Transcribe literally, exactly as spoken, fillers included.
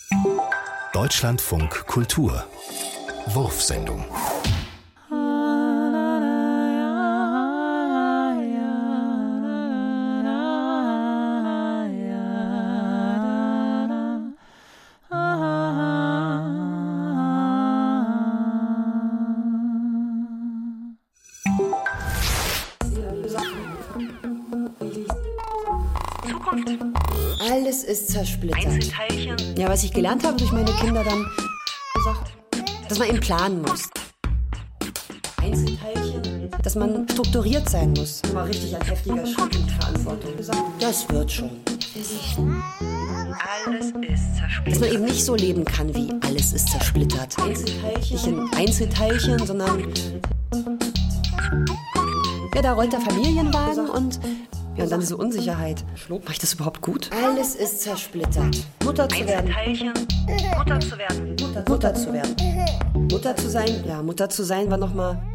Deutschlandfunk Kultur Wurfsendung. Alles ist zersplittert. Einzelteilchen. Ja, was ich gelernt habe durch meine Kinder dann gesagt, dass man eben planen muss. Einzelteilchen. Dass man strukturiert sein muss. Mal richtig ein heftiger Schritt in Verantwortung. Das wird schon. Alles ist zersplittert. Dass man eben nicht so leben kann wie alles ist zersplittert. Einzelteilchen. Nicht in Einzelteilchen, sondern ja, da rollt der Familienwagen und ja, und dann diese Unsicherheit. Mache ich das überhaupt gut? Alles ist zersplittert. Mutter zu werden. Einzelteilchen. Mutter zu werden. Mutter, Mutter zu werden. Mutter zu sein, ja, Mutter zu sein war nochmal